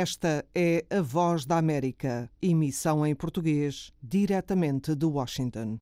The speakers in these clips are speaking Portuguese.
Esta é a Voz da América, emissão em português, diretamente de Washington.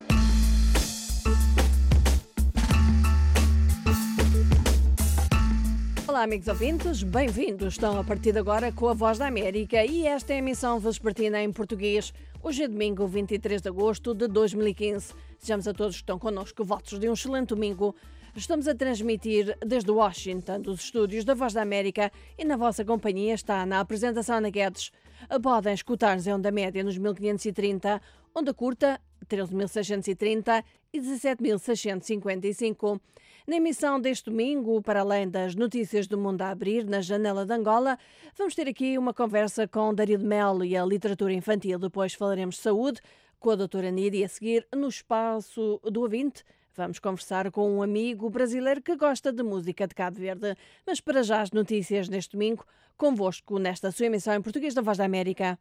Olá, amigos ouvintes, bem-vindos. Estão a partir de agora com a Voz da América e esta é a emissão vespertina em português. Hoje é domingo, 23 de agosto de 2015. Desejamos a todos que estão connosco votos de um excelente domingo. Estamos a transmitir desde Washington, dos estúdios da Voz da América, e na vossa companhia está na apresentação Ana Guedes. Podem escutar-nos em onda média nos 1530, onda curta 13.630 e 17.655. Na emissão deste domingo, para além das notícias do mundo a abrir na janela de Angola, vamos ter aqui uma conversa com Dario de Melo e a literatura infantil. Depois falaremos de saúde com a doutora Nida e a seguir, no espaço do ouvinte, vamos conversar com um amigo brasileiro que gosta de música de Cabo Verde. Mas para já as notícias neste domingo, convosco nesta sua emissão em português da Voz da América.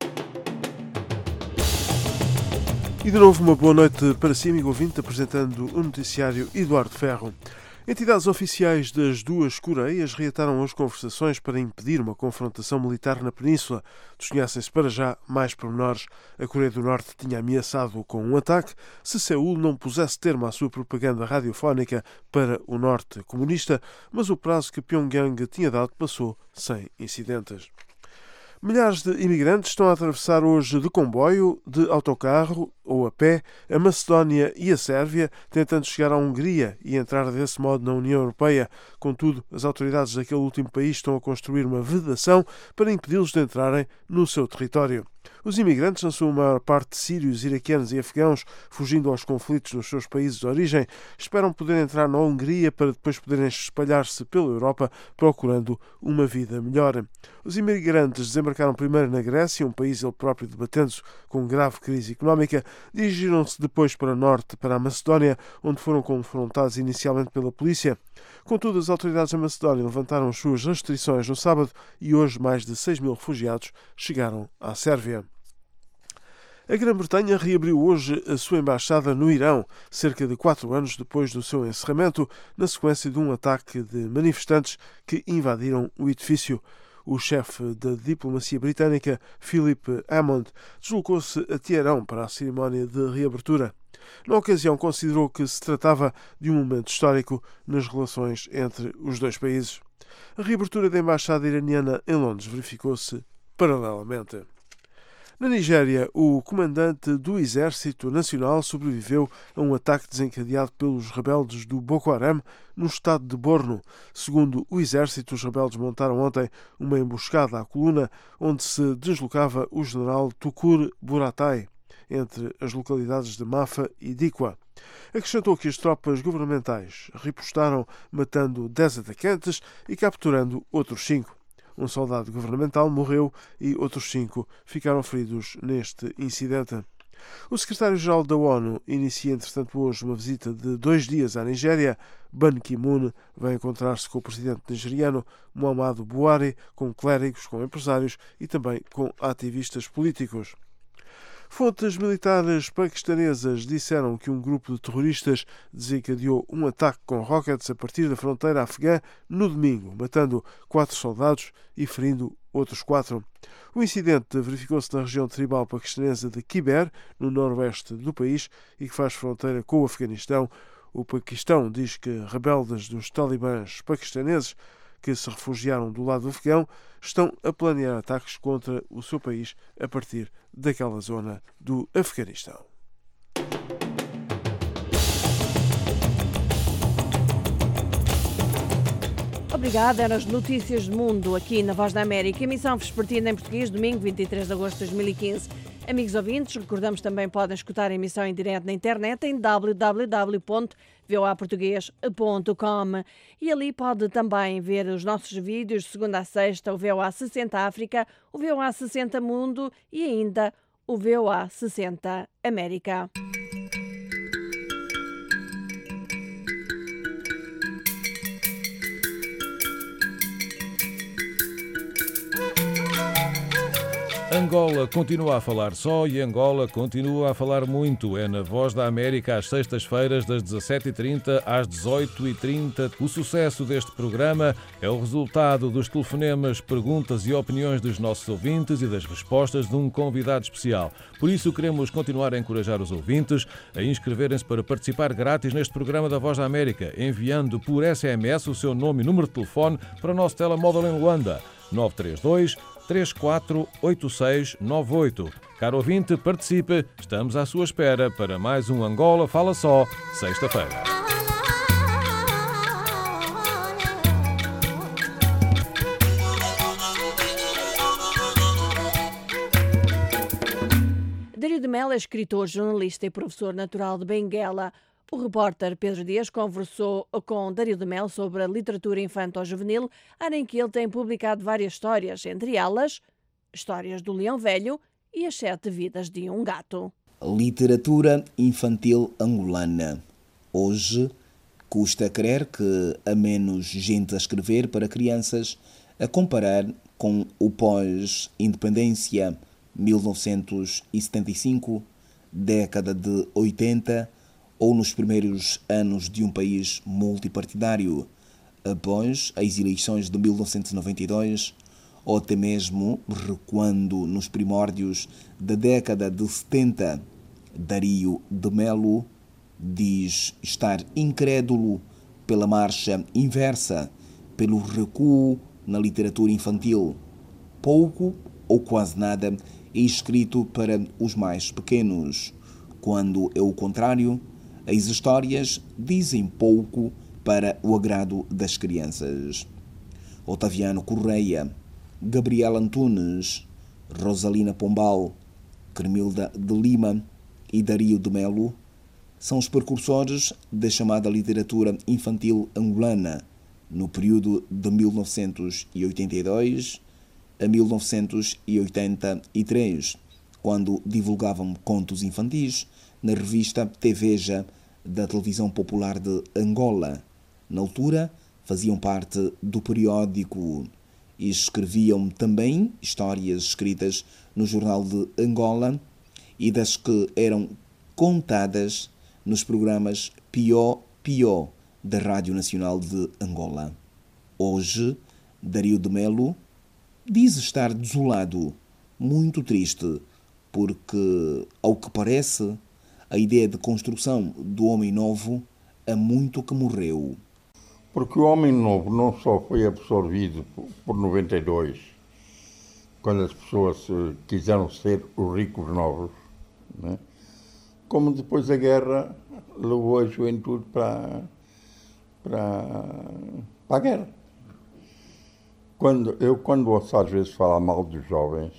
E de novo uma boa noite para si, amigo ouvinte, apresentando o noticiário Eduardo Ferro. Entidades oficiais das duas Coreias reataram hoje conversações para impedir uma confrontação militar na península. Desconhecem-se para já mais pormenores. A Coreia do Norte tinha ameaçado com um ataque se Seul não pusesse termo à sua propaganda radiofónica para o norte comunista, mas o prazo que Pyongyang tinha dado passou sem incidentes. Milhares de imigrantes estão a atravessar hoje de comboio, de autocarro ou a pé a Macedónia e a Sérvia, tentando chegar à Hungria e entrar desse modo na União Europeia. Contudo, as autoridades daquele último país estão a construir uma vedação para impedi-los de entrarem no seu território. Os imigrantes, na sua maior parte sírios, iraquianos e afegãos, fugindo aos conflitos nos seus países de origem, esperam poder entrar na Hungria para depois poderem espalhar-se pela Europa procurando uma vida melhor. Os imigrantes desembarcaram primeiro na Grécia, um país ele próprio debatendo-se com grave crise económica, dirigiram-se depois para o norte, para a Macedónia, onde foram confrontados inicialmente pela polícia. Contudo, as autoridades da Macedónia levantaram as suas restrições no sábado e hoje mais de 6.000 refugiados chegaram à Sérvia. A Grã-Bretanha reabriu hoje a sua embaixada no Irão, cerca de 4 anos depois do seu encerramento, na sequência de um ataque de manifestantes que invadiram o edifício. O chefe da diplomacia britânica, Philip Hammond, deslocou-se a Teherão para a cerimónia de reabertura. Na ocasião, considerou que se tratava de um momento histórico nas relações entre os dois países. A reabertura da embaixada iraniana em Londres verificou-se paralelamente. Na Nigéria, o comandante do Exército Nacional sobreviveu a um ataque desencadeado pelos rebeldes do Boko Haram no estado de Borno. Segundo o Exército, os rebeldes montaram ontem uma emboscada à coluna onde se deslocava o general Tukur Buratai, entre as localidades de Mafa e Dikwa. Acrescentou que as tropas governamentais ripostaram, matando 10 atacantes e capturando outros 5. Um soldado governamental morreu e outros 5 ficaram feridos neste incidente. O secretário-geral da ONU inicia, entretanto, hoje uma visita de 2 dias à Nigéria. Ban Ki-moon vai encontrar-se com o presidente nigeriano Muhammadu Buhari, com clérigos, com empresários e também com ativistas políticos. Fontes militares paquistanesas disseram que um grupo de terroristas desencadeou um ataque com rockets a partir da fronteira afegã no domingo, matando 4 soldados e ferindo outros 4. O incidente verificou-se na região tribal paquistanesa de Khyber, no noroeste do país, e que faz fronteira com o Afeganistão. O Paquistão diz que rebeldes dos talibãs paquistaneses que se refugiaram do lado afegão estão a planear ataques contra o seu país a partir daquela zona do Afeganistão. Obrigada, eram as notícias do mundo aqui na Voz da América, emissão vespertina em português, domingo 23 de agosto de 2015. Amigos ouvintes, recordamos também podem escutar a emissão em direto na internet em www.voaportugues.com e ali pode também ver os nossos vídeos de segunda a sexta, o VOA 60 África, o VOA 60 Mundo e ainda o VOA 60 América. Angola continua a falar só e Angola continua a falar muito. É na Voz da América às sextas-feiras das 17h30 às 18h30. O sucesso deste programa é o resultado dos telefonemas, perguntas e opiniões dos nossos ouvintes e das respostas de um convidado especial. Por isso queremos continuar a encorajar os ouvintes a inscreverem-se para participar grátis neste programa da Voz da América, enviando por SMS o seu nome e número de telefone para o nosso telemóvel em Luanda, 932 348698. Caro ouvinte, participe. Estamos à sua espera para mais um Angola Fala Só, sexta-feira. Dario de Melo é escritor, jornalista e professor natural de Benguela. O repórter Pedro Dias conversou com Dario de Melo sobre a literatura infanto-juvenil, área em que ele tem publicado várias histórias, entre elas Histórias do Leão Velho e As 7 Vidas de um Gato. Literatura infantil angolana. Hoje, custa crer que há menos gente a escrever para crianças a comparar com o pós-independência 1975, década de 80, ou nos primeiros anos de um país multipartidário, após as eleições de 1992, ou até mesmo recuando nos primórdios da década de 70. Dario de Melo diz estar incrédulo pela marcha inversa, pelo recuo na literatura infantil. Pouco ou quase nada é escrito para os mais pequenos, quando é o contrário. As histórias dizem pouco para o agrado das crianças. Otaviano Correia, Gabriela Antunes, Rosalina Pombal, Cremilda de Lima e Dario de Melo são os precursores da chamada literatura infantil angolana no período de 1982 a 1983, quando divulgavam contos infantis na revista Teveja da Televisão Popular de Angola. Na altura, faziam parte do periódico e escreviam também histórias escritas no Jornal de Angola e das que eram contadas nos programas Pió Pió da Rádio Nacional de Angola. Hoje, Dario de Melo diz estar desolado, muito triste, porque, ao que parece, a ideia de construção do homem novo há muito que morreu. Porque o homem novo não só foi absorvido por 92, quando as pessoas quiseram ser os ricos novos, né? Como depois a guerra levou a juventude para a guerra. Quando ouço às vezes falar mal dos jovens,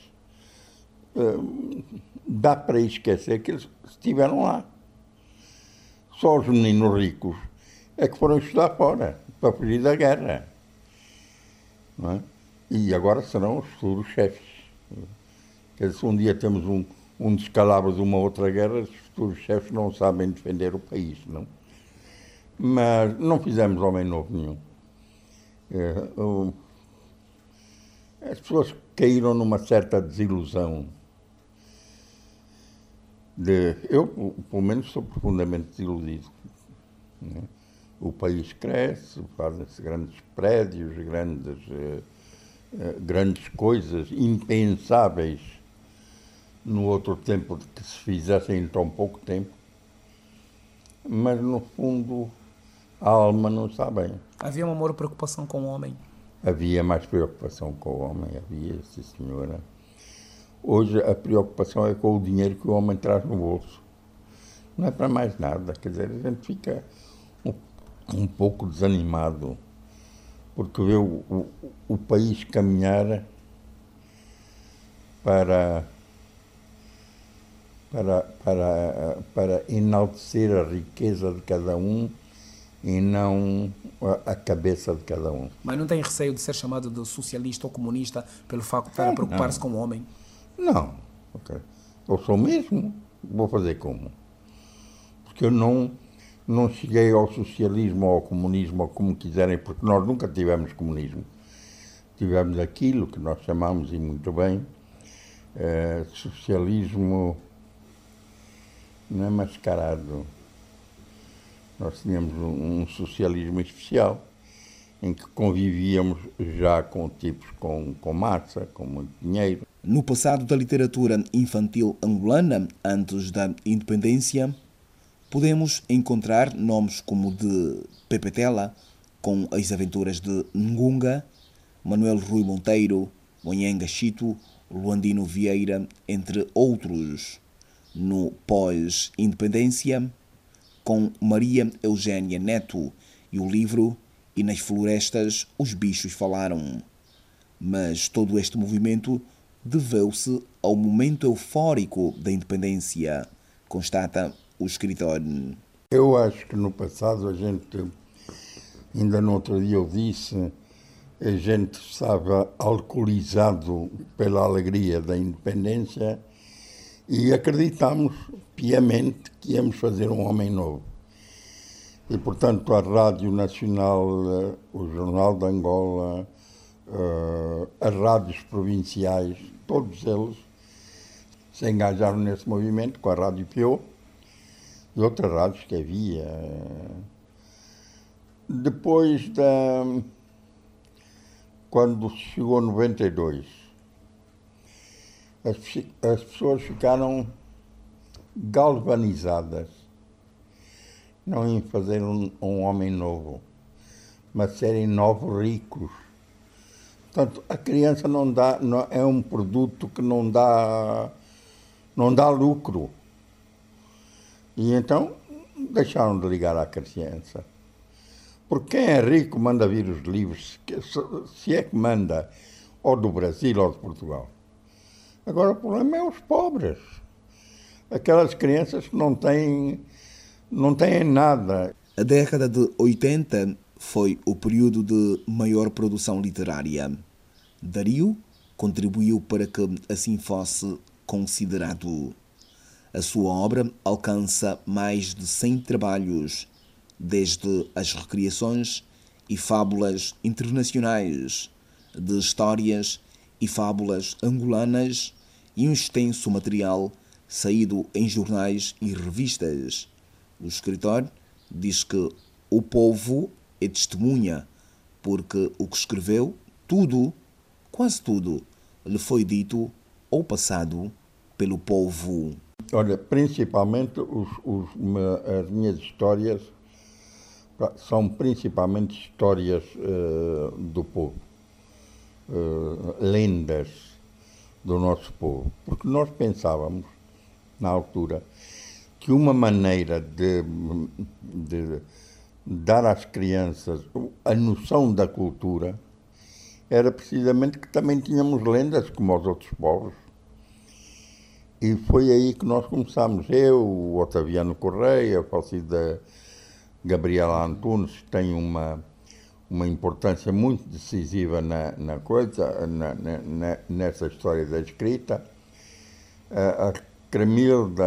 dá para esquecer que eles estiveram lá. Só os meninos ricos é que foram estudar fora, para fugir da guerra. Não é? E agora serão os futuros chefes. Quer dizer, se um dia temos um descalabro de uma outra guerra, os futuros chefes não sabem defender o país, não? Mas não fizemos homem novo nenhum. As pessoas caíram numa certa desilusão. Eu, pelo menos, sou profundamente desiludido. Né? O país cresce, fazem-se grandes prédios, grandes coisas impensáveis no outro tempo de que se fizessem em tão pouco tempo. Mas, no fundo, a alma não está bem. Havia uma maior preocupação com o homem? Havia mais preocupação com o homem, havia, sim, senhora. Hoje a preocupação é com o dinheiro que o homem traz no bolso. Não é para mais nada, quer dizer, a gente fica um pouco desanimado, porque vê o país caminhar para enaltecer a riqueza de cada um e não a cabeça de cada um. Mas não tem receio de ser chamado de socialista ou comunista pelo facto de estar a preocupar-se com o homem? Não. Okay. Eu sou mesmo. Vou fazer como? Porque eu não cheguei ao socialismo ou ao comunismo, ou como quiserem, porque nós nunca tivemos comunismo. Tivemos aquilo que nós chamamos, e muito bem, socialismo não é mascarado. Nós tínhamos um socialismo especial, em que convivíamos já com tipos com massa, com muito dinheiro. No passado da literatura infantil angolana, antes da independência, podemos encontrar nomes como de Pepe Tela, com as aventuras de Ngunga, Manuel Rui Monteiro, Onyenga Chito, Luandino Vieira, entre outros. No pós-independência, com Maria Eugênia Neto e o livro E nas Florestas os Bichos Falaram. Mas todo este movimento deveu-se ao momento eufórico da independência, constata o escritor. Eu acho que no passado a gente, ainda no outro dia eu disse, a gente estava alcoolizado pela alegria da independência e acreditámos piamente que íamos fazer um homem novo. E, portanto, a Rádio Nacional, o Jornal de Angola, as rádios provinciais, todos eles se engajaram nesse movimento, com a Rádio Pio e outras rádios que havia. Depois quando chegou 92, as pessoas ficaram galvanizadas, não em fazer um homem novo, mas serem novos ricos. Portanto, a criança é um produto que não dá lucro. E então deixaram de ligar à criança. Porque quem é rico manda vir os livros, se é que manda, ou do Brasil ou de Portugal. Agora o problema é os pobres. Aquelas crianças que não têm nada. A década de 80 foi o período de maior produção literária. Dario contribuiu para que assim fosse considerado. A sua obra alcança mais de 100 trabalhos, desde as recriações e fábulas internacionais, de histórias e fábulas angolanas e um extenso material saído em jornais e revistas. O escritor diz que o povo é testemunha, porque o que escreveu, tudo, quase tudo, lhe foi dito ou passado pelo povo. Olha, principalmente as minhas histórias são principalmente histórias do povo, lendas do nosso povo, porque nós pensávamos, na altura, que uma maneira de dar às crianças a noção da cultura era precisamente que também tínhamos lendas como os outros povos. E foi aí que nós começámos. Eu, o Otaviano Correia, a falecida Gabriela Antunes, que tem uma importância muito decisiva nessa história da escrita. A Cremilda,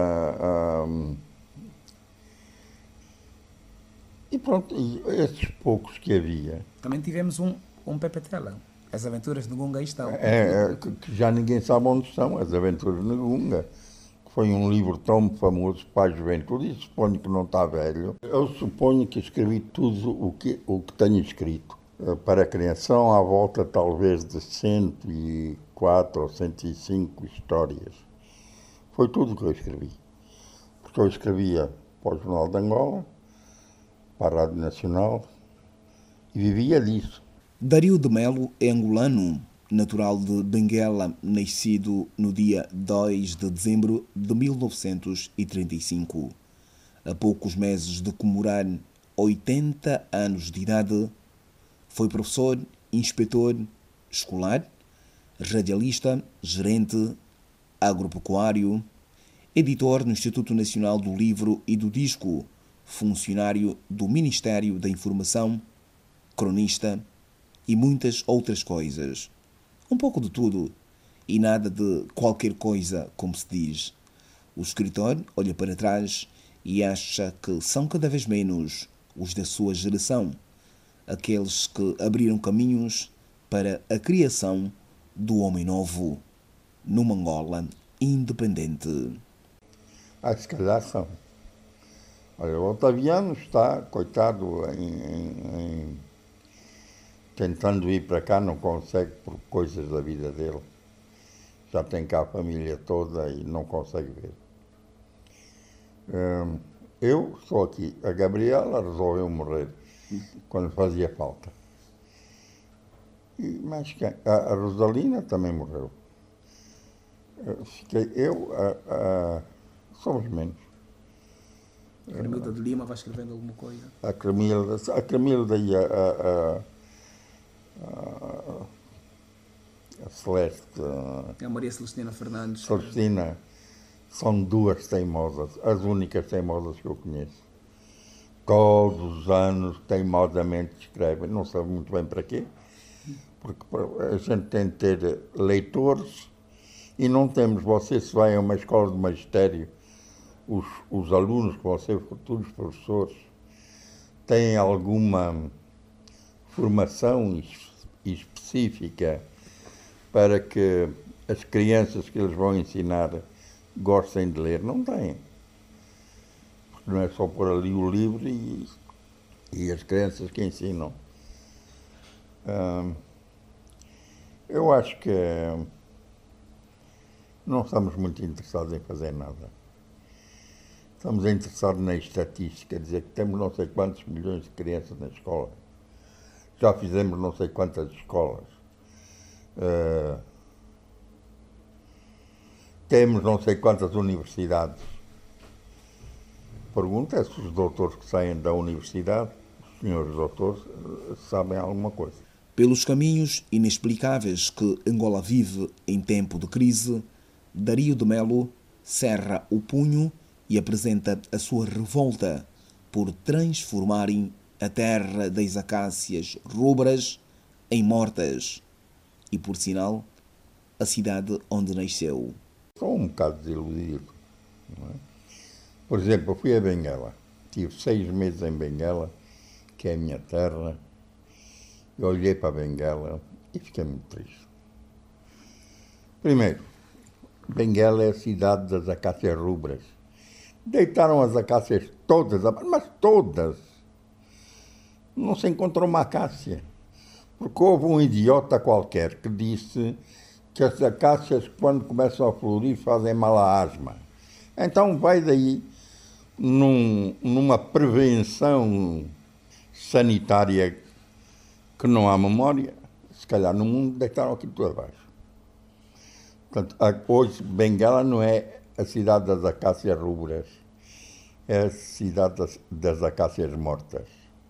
e pronto, e esses poucos que havia. Também tivemos um Pepe Tela, As Aventuras de Ngunga estão. Que já ninguém sabe onde estão, As Aventuras de Ngunga, que foi um livro tão famoso para a juventude, e suponho que não está velho. Eu suponho que escrevi tudo o que tenho escrito. Para a criação, à volta talvez de 104 ou 105 histórias. Foi tudo o que eu escrevi. Porque eu escrevia para o Jornal de Angola, para a Rádio Nacional, e vivia disso. Dario de Melo é angolano, natural de Benguela, nascido no dia 2 de dezembro de 1935. A poucos meses de comemorar 80 anos de idade, foi professor, inspetor escolar, radialista, gerente agropecuário, editor no Instituto Nacional do Livro e do Disco, funcionário do Ministério da Informação, cronista e muitas outras coisas. Um pouco de tudo e nada de qualquer coisa, como se diz. O escritor olha para trás e acha que são cada vez menos os da sua geração, aqueles que abriram caminhos para a criação do homem novo. numa Angola independente. Se calhar são. Olha, o Otaviano está, coitado, tentando ir para cá, não consegue por coisas da vida dele. Já tem cá a família toda e não consegue ver. Eu estou aqui. A Gabriela resolveu morrer quando fazia falta. Mas quem? A Rosalina também morreu. Fiquei eu, somos menos. A Cremilda de Lima vai escrevendo alguma coisa? A Cremilda e a Celeste. A Maria Celestina Fernandes. Celestina são duas teimosas, as únicas teimosas que eu conheço. Todos os anos, teimosamente escrevem, não sabe muito bem para quê, porque a gente tem de ter leitores e não temos. Você, se vai a uma escola de magistério, os alunos que vão ser futuros professores têm alguma formação específica para que as crianças que eles vão ensinar gostem de ler? Não têm. Porque não é só pôr ali o livro e as crianças que ensinam. Eu acho que não estamos muito interessados em fazer nada. Estamos interessados na estatística, dizer que temos não sei quantos milhões de crianças na escola. Já fizemos não sei quantas escolas. Temos não sei quantas universidades. Pergunta é se os doutores que saem da universidade, os senhores doutores, sabem alguma coisa. Pelos caminhos inexplicáveis que Angola vive em tempo de crise, Dario de Melo cerra o punho e apresenta a sua revolta por transformarem a terra das acácias rubras em mortas e, por sinal, a cidade onde nasceu. Estou um bocado desiludido. Não é? Por exemplo, eu fui a Benguela. Tive 6 meses em Benguela, que é a minha terra. Eu olhei para Benguela e fiquei muito triste. Primeiro, Benguela é a cidade das acácias rubras. Deitaram as acácias todas, mas todas. Não se encontrou uma acácia. Porque houve um idiota qualquer que disse que as acácias, quando começam a florir, fazem mal à asma. Então vai daí, numa prevenção sanitária que não há memória, se calhar no mundo deitaram aquilo tudo abaixo. Portanto, hoje Benguela não é a cidade das acácias rubras, é a cidade das acácias mortas.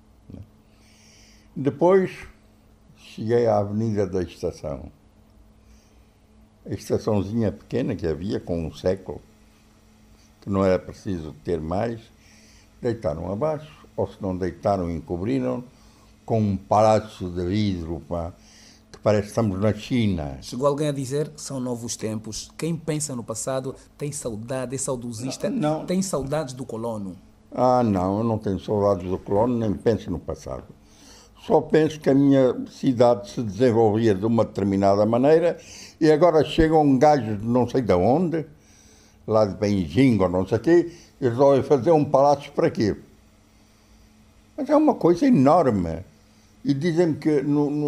Depois cheguei à Avenida da Estação. A estaçãozinha pequena que havia, com um século, que não era preciso ter mais, deitaram abaixo, ou se não deitaram, encobriram, com um palácio de vidro, que parece que estamos na China. Chegou alguém a dizer, são novos tempos. Quem pensa no passado tem saudade, é saudosista, Não. tem saudades do colono. Não, eu não tenho saudades do colono, nem penso no passado. Só penso que a minha cidade se desenvolvia de uma determinada maneira e agora chega um gajo de não sei de onde, lá de Beijing ou não sei o quê, e resolve fazer um palácio para quê? Mas é uma coisa enorme. E dizem-me que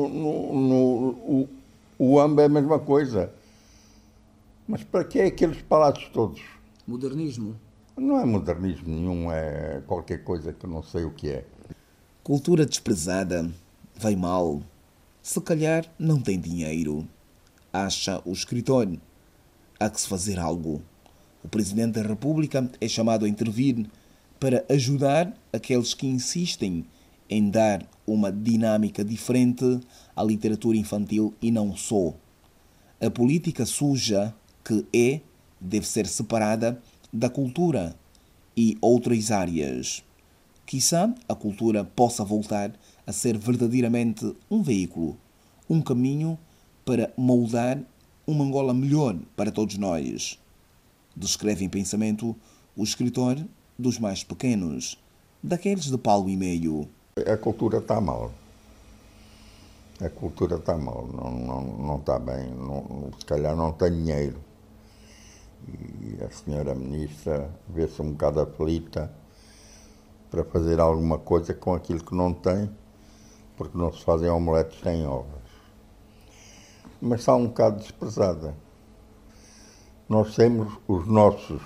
o AMB é a mesma coisa. Mas para que aqueles palácios todos? Modernismo. Não é modernismo nenhum, é qualquer coisa que eu não sei o que é. Cultura desprezada, vai mal. Se calhar não tem dinheiro. Acha o escritor. Há que se fazer algo. O Presidente da República é chamado a intervir para ajudar aqueles que insistem em dar uma dinâmica diferente à literatura infantil e não só. A política suja que deve ser separada da cultura e outras áreas. Quizá a cultura possa voltar a ser verdadeiramente um veículo, um caminho para moldar uma Angola melhor para todos nós. Descreve em pensamento o escritor dos mais pequenos, daqueles de palmo e meio. A cultura está mal. A cultura está mal, não está bem, se calhar não tem dinheiro. E a senhora ministra vê-se um bocado aflita para fazer alguma coisa com aquilo que não tem, porque não se fazem omeletes sem ovos. Mas está um bocado desprezada. Nós temos os nossos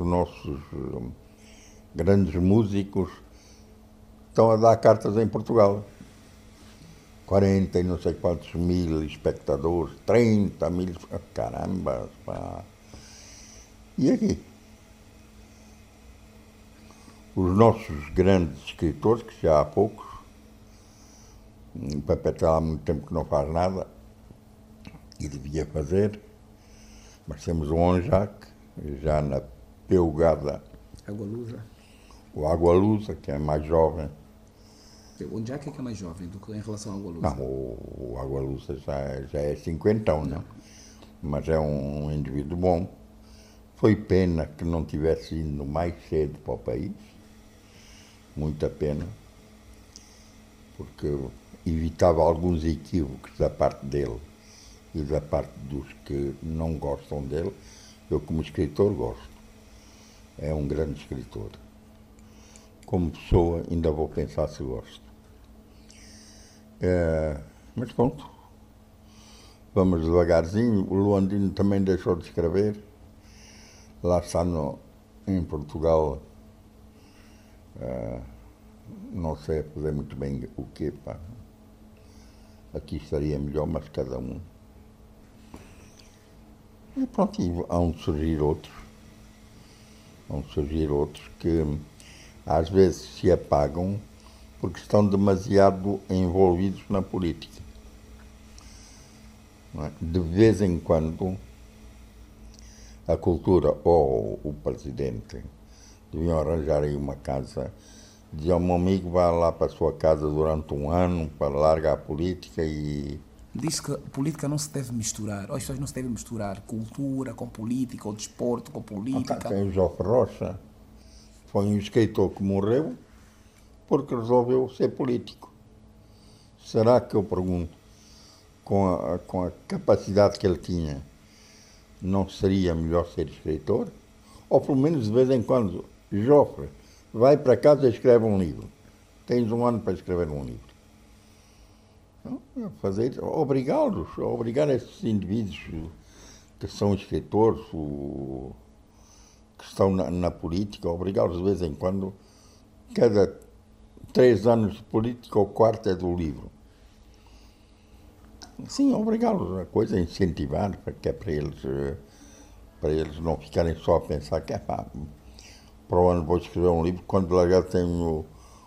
grandes músicos estão a dar cartas em Portugal. 40 e não sei quantos mil espectadores, 30 mil, caramba, pá. E aqui? Os nossos grandes escritores, que já há poucos, o Pepe está há muito tempo que não faz nada, e devia fazer, mas temos o Onjac, já na peugada. Água-Lusa. O Água-Lusa, que é mais jovem. O Onjac é que é mais jovem do que em relação ao Água-Lusa? Não, o Água-Lusa já é cinquentão, não? Mas é um indivíduo bom. Foi pena que não tivesse ido mais cedo para o país. Muita pena. Porque evitava alguns equívocos da parte dele e da parte dos que não gostam dele. Eu, como escritor, gosto. É um grande escritor. Como pessoa, ainda vou pensar se gosto. Mas pronto, vamos devagarzinho. O Luandino também deixou de escrever. Lá está em Portugal, não sei a fazer muito bem o quê, pá. Aqui estaria melhor, mas cada um. E pronto, hão de surgir outros. Hão de surgir outros que às vezes se apagam porque estão demasiado envolvidos na política. Não é? De vez em quando, a cultura ou o presidente deviam arranjar aí uma casa, dizer ao meu amigo, vá lá para a sua casa durante um ano para largar a política e... Diz que a política não se deve misturar, ou as pessoas não se devem misturar cultura com política, ou desporto com política. Tem o Joffre Rocha, foi um escritor que morreu porque resolveu ser político. Será que, eu pergunto, com a capacidade que ele tinha, não seria melhor ser escritor? Ou pelo menos de vez em quando, Joffre, vai para casa e escreve um livro. Tens um ano para escrever um livro. Obrigar esses indivíduos que são escritores, que estão na política, obrigá-los de vez em quando, cada 3 anos de política, o quarto é do livro. Sim, obrigá-los, a coisa é incentivar, que é para eles não ficarem só a pensar que para o ano vou escrever um livro, quando largar tenho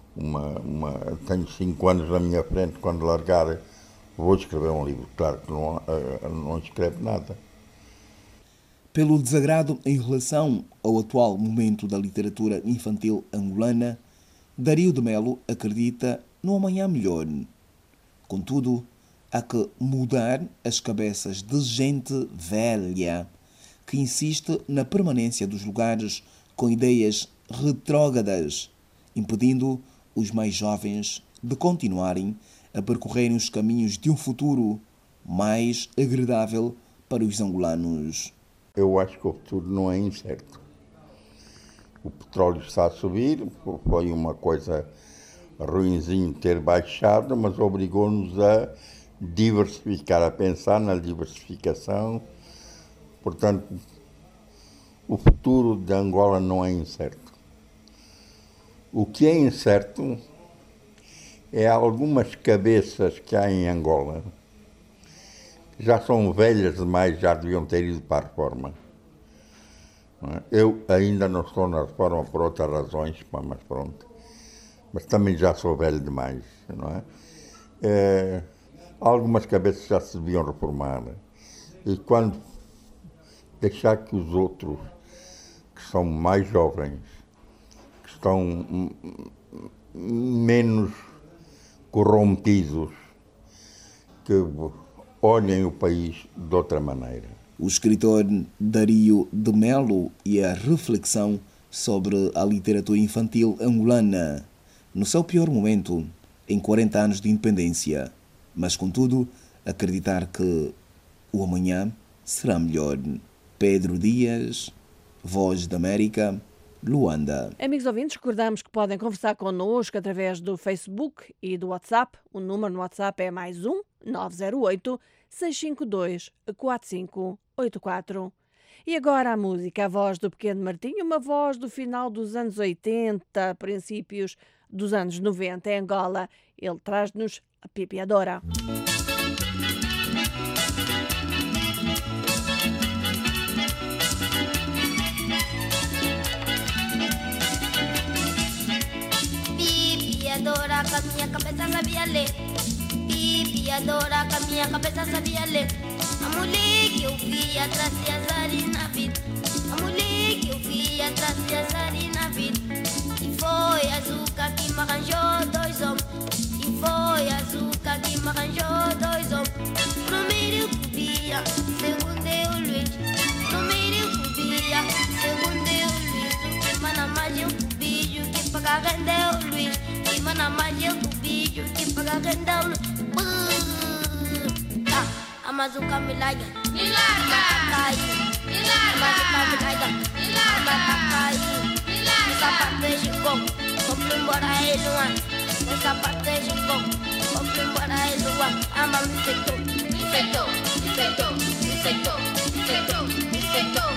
5 anos na minha frente, quando largar vou escrever um livro. Claro que não escreve nada. Pelo desagrado em relação ao atual momento da literatura infantil angolana, Dario de Melo acredita no amanhã melhor. Contudo, há que mudar as cabeças de gente velha que insiste na permanência dos lugares com ideias retrógradas, impedindo os mais jovens de continuarem a percorrerem os caminhos de um futuro mais agradável para os angolanos. Eu acho que o futuro não é incerto. O petróleo está a subir, foi uma coisa ruinzinho ter baixado, mas obrigou-nos a diversificar, a pensar na diversificação. Portanto, o futuro de Angola não é incerto. O que é incerto é algumas cabeças que há em Angola, que já são velhas demais, já deviam ter ido para a reforma. Eu ainda não estou na reforma por outras razões, mas pronto. Mas também já sou velho demais, não é? Algumas cabeças já se deviam reformar. E quando deixar que os outros, que são mais jovens, que estão menos corrompidos, que olhem o país de outra maneira. O escritor Dario de Melo e a reflexão sobre a literatura infantil angolana no seu pior momento, em 40 anos de independência. mas, contudo, acreditar que o amanhã será melhor. Pedro Dias, Voz da América, Luanda. Amigos ouvintes, recordamos que podem conversar connosco através do Facebook e do WhatsApp. O número no WhatsApp é +1 908 652 4584. E agora a música, a voz do Pequeno Martinho, uma voz do final dos anos 80, princípios dos anos 90, em Angola. Ele traz-nos a Pipiadora. Pipiadora, com a minha cabeça sabia ler. Pipiadora, com a minha cabeça sabia ler. A mulher que eu via trazia azar na vida. A mulher que eu via trazia azar na vida. E foi a Zuca que me arranjou 2 homens. E foi a Zuca que me arranjou 2 homens. Primeiro que via, segundo eu Luiz. Primeiro que via, segundo eu Luiz. O que mana mais eu cubijo, que paga rendeu Luiz. Que mana mais eu cubijo, que paga rendeu Luiz. Amazuka me larga, me larga, me larga, Amazuka me larga, me larga, me larga, o sapato é gigão, compre embora ele one, o sapato é gigão, compre embora ele one, ama me feitou, me feitou, me feitou, me feitou, me feitou, me feitou.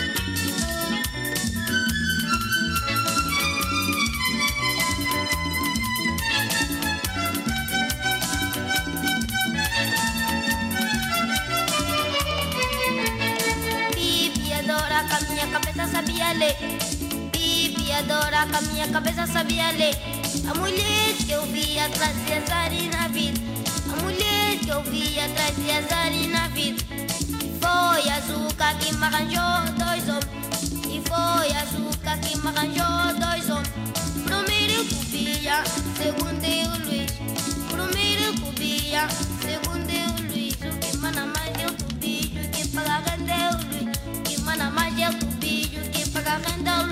Com a minha cabeça sabia ler. Pipiadora, com a minha cabeça sabia ler. A mulher que eu via trazia azar na vida. A mulher que eu via trazia azar na vida. Foi a Zuca que me arranjou 2 homens. E foi a Zuca que me arranjou 2 homens. Primeiro que via, segundo eu Luiz. Primeiro que via, segundo eu Luiz. O que mana mais eu cubijo, que paga rendeu Luiz. Mana mais eu cubijo, que paga rendeu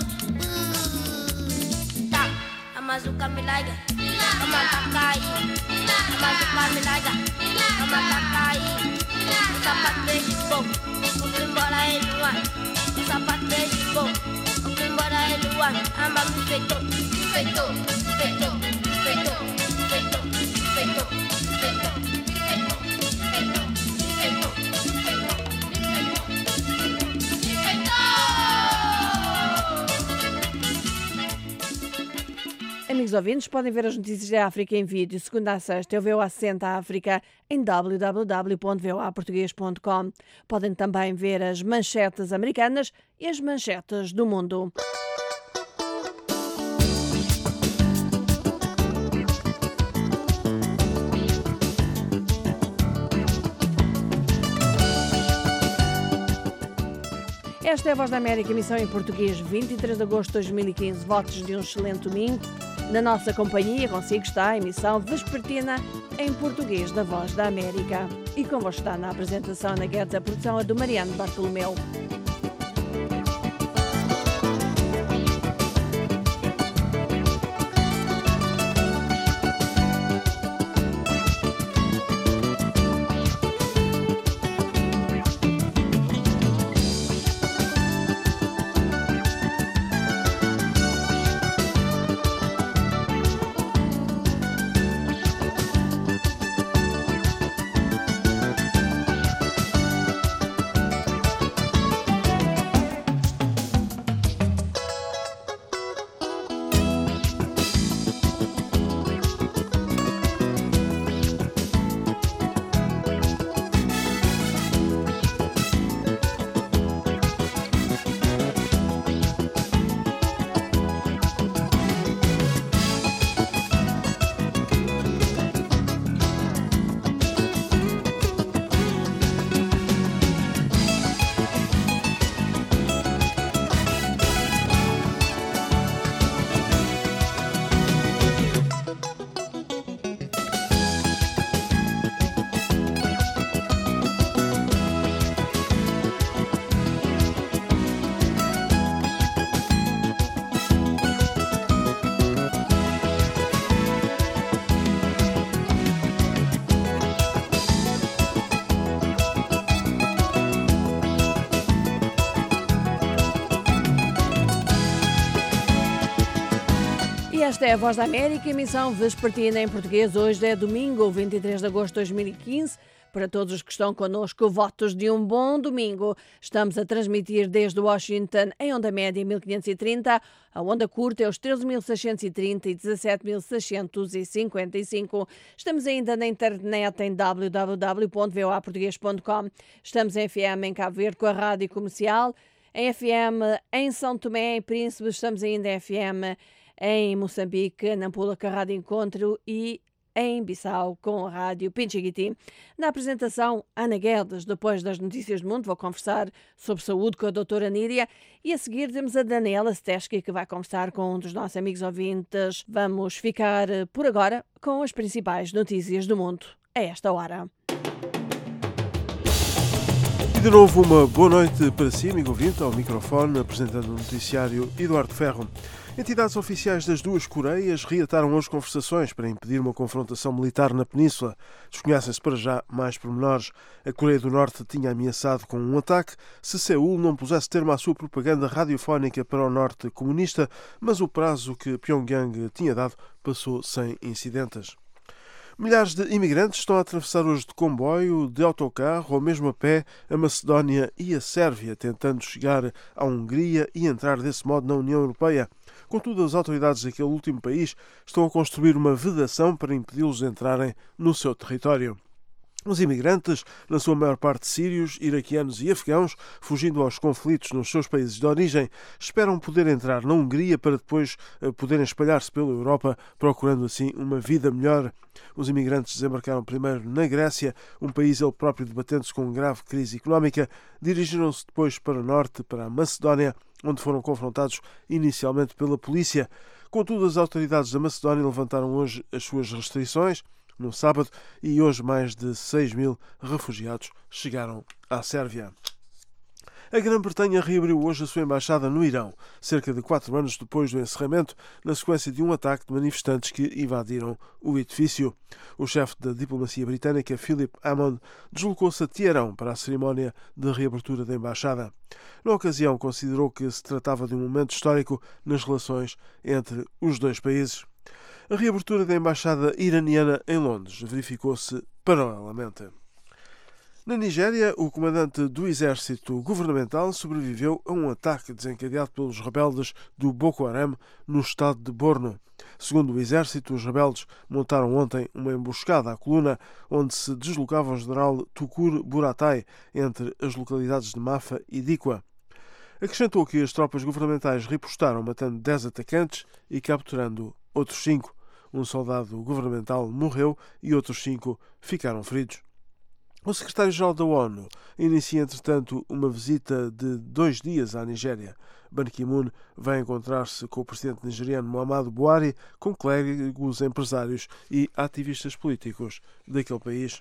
tá, a Mazuca me larga, a mata cai. A Mazuca me larga, a mata cai. O sapato é gigão, compre embora ele one. O sapato é gigão, compre embora ele one. Ama me feitou, me feitou, me feitou, me feitou, me feitou, me feitou, me feitou, me feitou, me feitou, me feitou. Amigos ouvintes, podem ver as notícias da África em vídeo, segunda a sexta. Eu VOA 60 África em www.voaportugues.com. Podem também ver as manchetes americanas e as manchetes do mundo. Esta é a Voz da América, emissão em português, 23 de agosto de 2015. Votos de um excelente domingo. Na nossa companhia, consigo está a emissão vespertina em português da Voz da América. E convosco está na apresentação na Guedes, a produção é do Mariano Bartolomeu. E esta é a Voz da América, emissão vespertina em português. Hoje é domingo, 23 de agosto de 2015. Para todos os que estão connosco, votos de um bom domingo. Estamos a transmitir desde Washington em onda média 1530, a onda curta é os 13.630 e 17.655. Estamos ainda na internet em www.voaportugues.com. Estamos em FM em Cabo Verde com a Rádio Comercial, em FM em São Tomé e Príncipe, estamos ainda em FM em Moçambique, Nampula com a Rádio Encontro e em Bissau, com a Rádio Pinchiguiti. Na apresentação, Ana Guedes. Depois das notícias do mundo, vou conversar sobre saúde com a doutora Níria. E a seguir temos a Daniela Steschke, que vai conversar com um dos nossos amigos ouvintes. Vamos ficar, por agora, com as principais notícias do mundo a esta hora. E de novo uma boa noite para si, amigo ouvinte, ao microfone, apresentando o noticiário Eduardo Ferro. Entidades oficiais das duas Coreias reataram hoje conversações para impedir uma confrontação militar na península. Desconhecem-se para já mais pormenores. A Coreia do Norte tinha ameaçado com um ataque se Seul não pusesse termo à sua propaganda radiofónica para o norte comunista, mas o prazo que Pyongyang tinha dado passou sem incidentes. Milhares de imigrantes estão a atravessar hoje de comboio, de autocarro ou mesmo a pé a Macedónia e a Sérvia, tentando chegar à Hungria e entrar desse modo na União Europeia. Contudo, as autoridades daquele último país estão a construir uma vedação para impedi-los de entrarem no seu território. Os imigrantes, na sua maior parte sírios, iraquianos e afegãos, fugindo aos conflitos nos seus países de origem, esperam poder entrar na Hungria para depois poderem espalhar-se pela Europa, procurando assim uma vida melhor. Os imigrantes desembarcaram primeiro na Grécia, um país ele próprio debatendo-se com grave crise económica, dirigiram-se depois para o norte, para a Macedónia, onde foram confrontados inicialmente pela polícia. Contudo, as autoridades da Macedónia levantaram hoje as suas restrições, no sábado, e hoje mais de 6.000 refugiados chegaram à Sérvia. A Grã-Bretanha reabriu hoje a sua embaixada no Irão, cerca de 4 anos depois do encerramento, na sequência de um ataque de manifestantes que invadiram o edifício. O chefe da diplomacia britânica, Philip Hammond, deslocou-se a Teherão para a cerimónia de reabertura da embaixada. Na ocasião, considerou que se tratava de um momento histórico nas relações entre os dois países. A reabertura da embaixada iraniana em Londres verificou-se paralelamente. Na Nigéria, o comandante do exército governamental sobreviveu a um ataque desencadeado pelos rebeldes do Boko Haram no estado de Borno. Segundo o exército, os rebeldes montaram ontem uma emboscada à coluna onde se deslocava o general Tukur Buratai entre as localidades de Mafa e Dikwa. Acrescentou que as tropas governamentais ripostaram, matando 10 atacantes e capturando outros 5. Um soldado governamental morreu e outros 5 ficaram feridos. O secretário-geral da ONU inicia, entretanto, uma visita de 2 dias à Nigéria. Ban Ki-moon vai encontrar-se com o presidente nigeriano Muhammadu Buhari, com clérigos, empresários e ativistas políticos daquele país.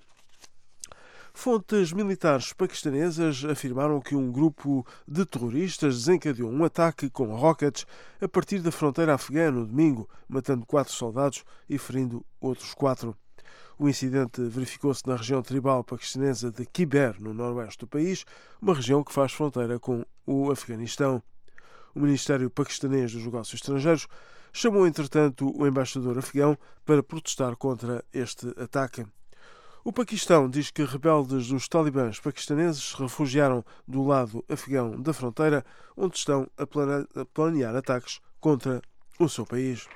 Fontes militares paquistanesas afirmaram que um grupo de terroristas desencadeou um ataque com rockets a partir da fronteira afegã no domingo, matando 4 soldados e ferindo outros 4. O incidente verificou-se na região tribal paquistanesa de Khyber, no noroeste do país, uma região que faz fronteira com o Afeganistão. O Ministério Paquistanês dos Negócios Estrangeiros chamou, entretanto, o embaixador afegão para protestar contra este ataque. O Paquistão diz que rebeldes dos talibãs paquistaneses se refugiaram do lado afegão da fronteira, onde estão a planear ataques contra o seu país.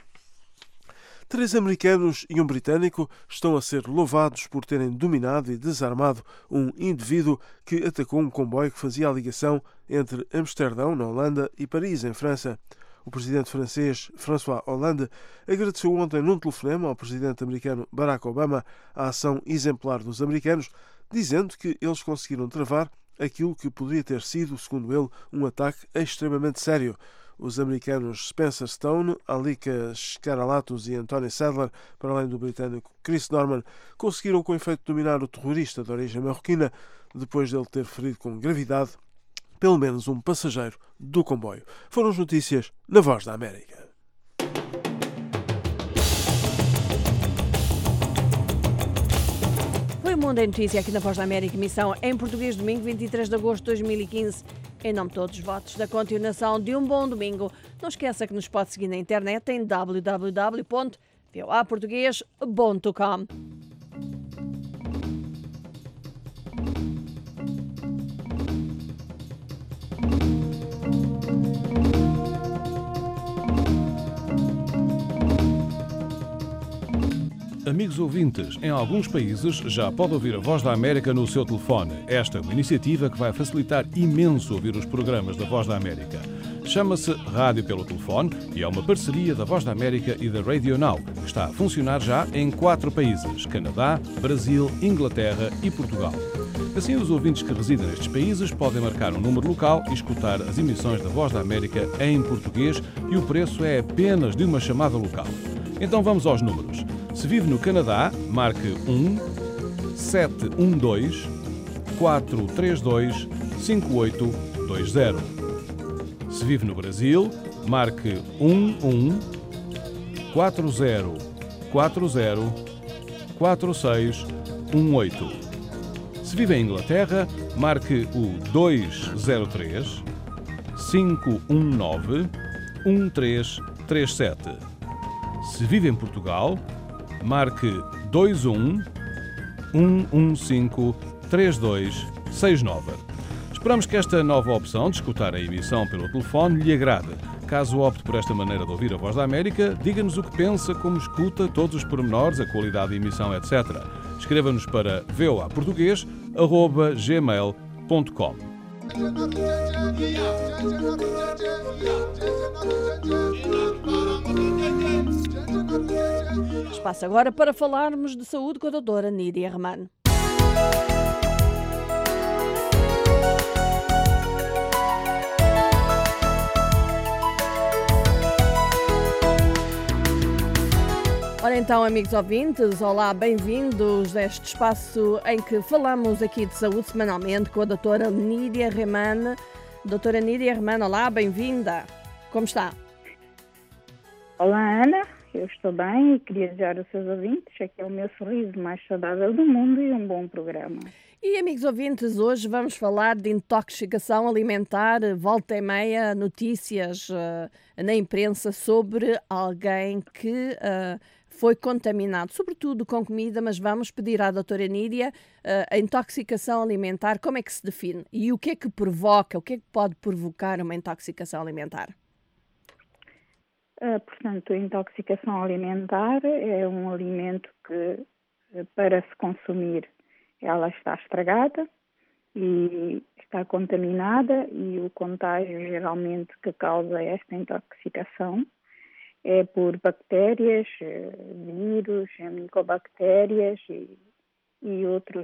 3 americanos e um britânico estão a ser louvados por terem dominado e desarmado um indivíduo que atacou um comboio que fazia a ligação entre Amsterdão, na Holanda, e Paris, em França. O presidente francês François Hollande agradeceu ontem num telefonema ao presidente americano Barack Obama a ação exemplar dos americanos, dizendo que eles conseguiram travar aquilo que poderia ter sido, segundo ele, um ataque extremamente sério. Os americanos Spencer Stone, Alika Skaralatos e Anthony Sadler, para além do britânico Chris Norman, conseguiram com efeito dominar o terrorista de origem marroquina, depois dele ter ferido com gravidade pelo menos um passageiro do comboio. Foram as notícias na Voz da América. Foi o Mundo em Notícia aqui na Voz da América, emissão em português, domingo 23 de agosto de 2015. Em nome de todos os votos da continuação de um bom domingo, não esqueça que nos pode seguir na internet em www.voaportugues.com. Amigos ouvintes, em alguns países já pode ouvir a Voz da América no seu telefone. Esta é uma iniciativa que vai facilitar imenso ouvir os programas da Voz da América. Chama-se Rádio pelo Telefone e é uma parceria da Voz da América e da Radio Now, que está a funcionar já em 4 países: Canadá, Brasil, Inglaterra e Portugal. Assim, os ouvintes que residem nestes países podem marcar um número local e escutar as emissões da Voz da América em português, e o preço é apenas de uma chamada local. Então vamos aos números. Se vive no Canadá, marque 1-712-432-5820. Se vive no Brasil, marque 11-4040-4618. Se vive em Inglaterra, marque o 203-519-1337. Se vive em Portugal, marque 21-115-3269. Esperamos que esta nova opção de escutar a emissão pelo telefone lhe agrade. Caso opte por esta maneira de ouvir a Voz da América, diga-nos o que pensa, como escuta, todos os pormenores, a qualidade da emissão, etc. Escreva-nos para voaportugues@gmail.com. Espaço agora para falarmos de saúde com a doutora Nídia Reman. Ora então, amigos ouvintes, olá, bem-vindos a este espaço em que falamos aqui de saúde semanalmente com a doutora Nídia Reman. Doutora Nídia Reman, olá, bem-vinda. Como está? Olá, Ana. Eu estou bem e queria desejar aos seus ouvintes aqui é o meu sorriso mais saudável do mundo e um bom programa. E, amigos ouvintes, hoje vamos falar de intoxicação alimentar. Volta e meia notícias na imprensa sobre alguém que foi contaminado, sobretudo com comida, mas vamos pedir à doutora Nídia a intoxicação alimentar, como é que se define? E o que é que provoca, o que é que pode provocar uma intoxicação alimentar? Portanto, a intoxicação alimentar é um alimento que, para se consumir, ela está estragada e está contaminada, e o contágio geralmente que causa esta intoxicação é por bactérias, vírus, micobactérias e outros,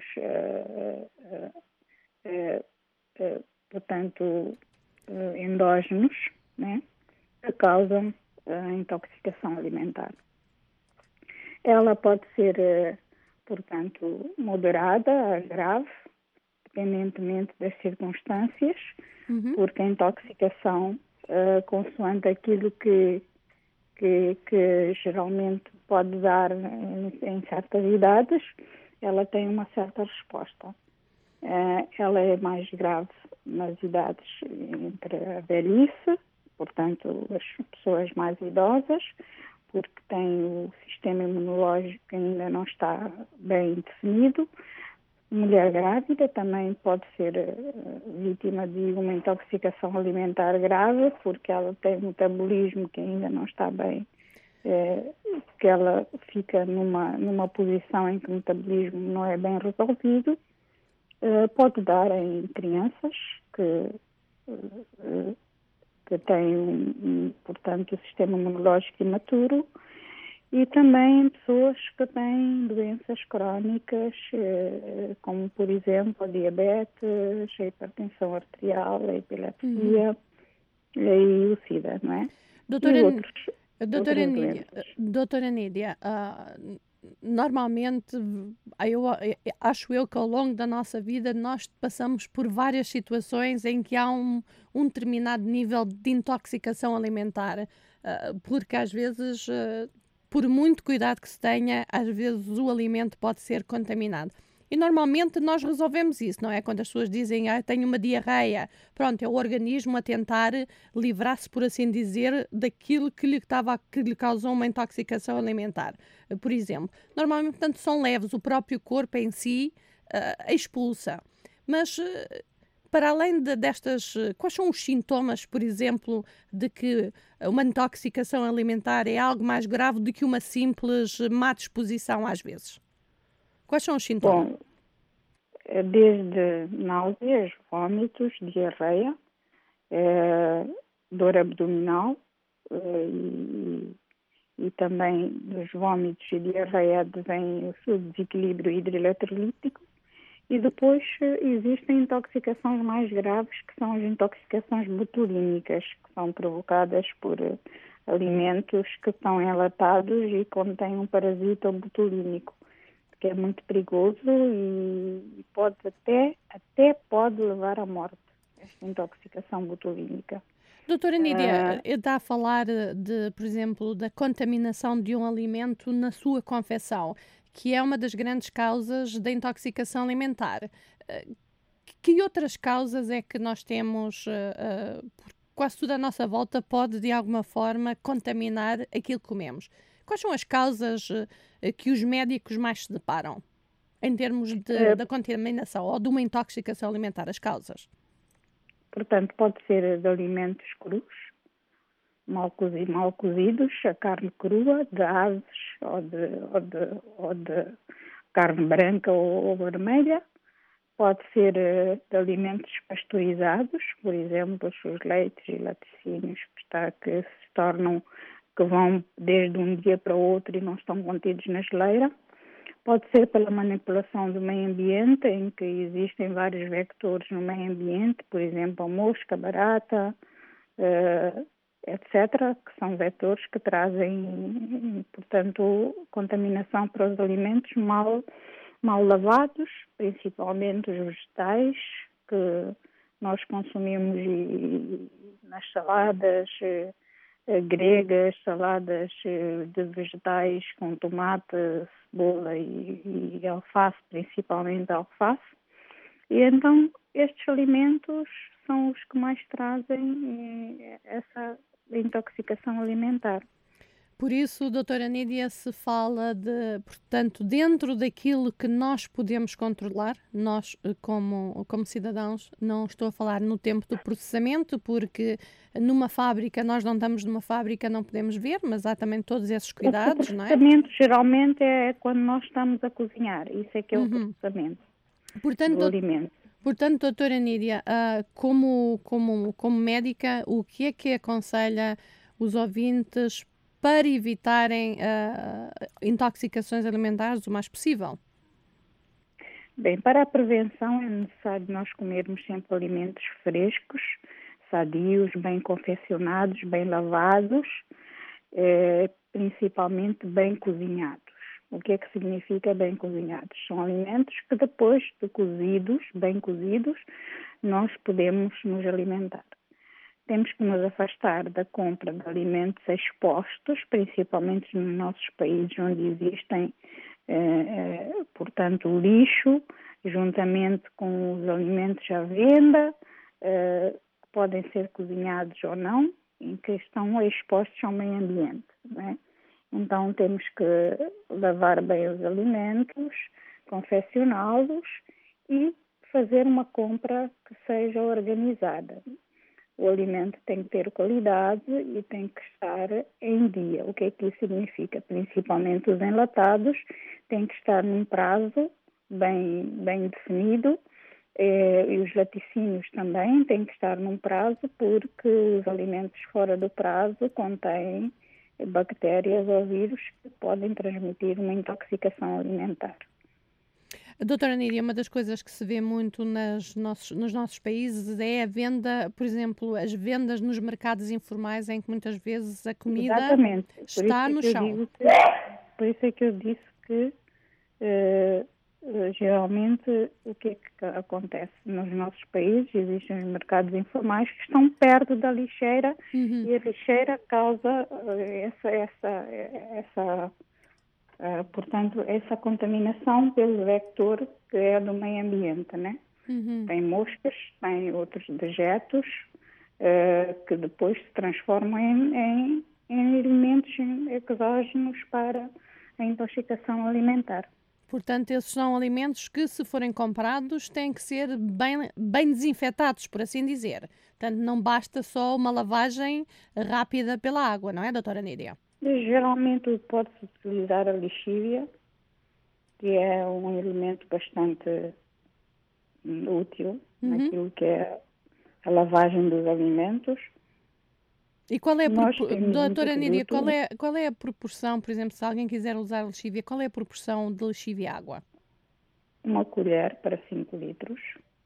portanto, endógenos, né, que causam a intoxicação alimentar. Ela pode ser, portanto, moderada a grave, dependentemente das circunstâncias, porque a intoxicação, consoante aquilo que geralmente pode dar em certas idades, ela tem uma certa resposta. Ela é mais grave nas idades entre a velhice, portanto, as pessoas mais idosas, porque têm o sistema imunológico que ainda não está bem definido. Mulher grávida também pode ser vítima de uma intoxicação alimentar grave, porque ela tem um metabolismo que ainda não está bem, que ela fica numa posição em que o metabolismo não é bem resolvido. Pode dar em crianças que têm, portanto, o sistema imunológico imaturo, e também em pessoas que têm doenças crónicas, como, por exemplo, a diabetes, a hipertensão arterial, a epilepsia e o SIDA, não é? Doutora Nídia, normalmente, acho eu que ao longo da nossa vida nós passamos por várias situações em que há um determinado nível de intoxicação alimentar, porque às vezes, por muito cuidado que se tenha, às vezes o alimento pode ser contaminado. E normalmente nós resolvemos isso, não é? Quando as pessoas dizem, tenho uma diarreia, pronto, é o organismo a tentar livrar-se, por assim dizer, daquilo que lhe causou uma intoxicação alimentar. Por exemplo, normalmente, portanto, são leves, o próprio corpo em si expulsa. Mas, para além destas, quais são os sintomas, por exemplo, de que uma intoxicação alimentar é algo mais grave do que uma simples má disposição às vezes? Quais são os sintomas? Bom, desde náuseas, vômitos, diarreia, dor abdominal e também dos vômitos e diarreia advém o desequilíbrio hidroeletrolítico. E depois existem intoxicações mais graves, que são as intoxicações botulínicas, que são provocadas por alimentos que estão enlatados e contêm um parasita botulínico, que é muito perigoso e pode até pode levar à morte, esta intoxicação botulínica. Doutora Nídia, está a falar por exemplo, da contaminação de um alimento na sua confecção, que é uma das grandes causas da intoxicação alimentar. Que outras causas é que nós temos? Quase tudo à nossa volta pode, de alguma forma, contaminar aquilo que comemos. Quais são as causas que os médicos mais se deparam, em termos da contaminação ou de uma intoxicação alimentar? As causas? Portanto, pode ser de alimentos crus, mal cozidos, a carne crua, de aves ou de carne branca ou vermelha. Pode ser de alimentos pasteurizados, por exemplo, os leites e laticínios que vão desde um dia para o outro e não estão contidos na geleira. Pode ser pela manipulação do meio ambiente, em que existem vários vectores no meio ambiente, por exemplo, a mosca, barata, etc., que são vetores que trazem, portanto, contaminação para os alimentos mal lavados, principalmente os vegetais que nós consumimos nas saladas gregas, saladas de vegetais com tomate, cebola e alface, principalmente alface. E então estes alimentos são os que mais trazem essa intoxicação alimentar. Por isso, doutora Nídia, se fala portanto, dentro daquilo que nós podemos controlar, nós como cidadãos, não estou a falar no tempo do processamento, porque numa fábrica, nós não estamos numa fábrica, não podemos ver, mas há também todos esses cuidados, não é? O processamento geralmente é quando nós estamos a cozinhar, isso é que é o processamento do alimento. Portanto, doutora Nídia, como médica, o que é que aconselha os ouvintes para evitarem intoxicações alimentares o mais possível? Bem, para a prevenção é necessário nós comermos sempre alimentos frescos, sadios, bem confeccionados, bem lavados, principalmente bem cozinhados. O que é que significa bem cozinhados? São alimentos que depois de cozidos, bem cozidos, nós podemos nos alimentar. Temos que nos afastar da compra de alimentos expostos, principalmente nos nossos países onde existem, portanto, lixo, juntamente com os alimentos à venda, que podem ser cozinhados ou não, em que estão expostos ao meio ambiente, não é? Então temos que lavar bem os alimentos, confeccioná-los e fazer uma compra que seja organizada. O alimento tem que ter qualidade e tem que estar em dia. O que é que isso significa? Principalmente os enlatados têm que estar num prazo bem definido, e os laticínios também têm que estar num prazo, porque os alimentos fora do prazo contêm bactérias ou vírus que podem transmitir uma intoxicação alimentar. Doutora Nídia, uma das coisas que se vê muito nos nossos países é a venda, por exemplo, as vendas nos mercados informais, em que muias vezes a comida está no chão. Por isso é que eu disse que geralmente o que é que acontece nos nossos países? Existem os mercados informais que estão perto da lixeira e a lixeira causa Portanto, essa contaminação pelo vector que é do meio ambiente, né? Tem moscas, tem outros dejetos que depois se transformam em elementos exógenos para a intoxicação alimentar. Portanto, esses são alimentos que, se forem comprados, têm que ser bem desinfetados, por assim dizer. Portanto, não basta só uma lavagem rápida pela água, não é, doutora Nídia? Geralmente pode-se utilizar a lixívia, que é um elemento bastante útil naquilo que é a lavagem dos alimentos. E qual é doutora Nídia, qual é a proporção, por exemplo, se alguém quiser usar lexívia, qual é a proporção de lexívia à água? Uma colher para 5 litros.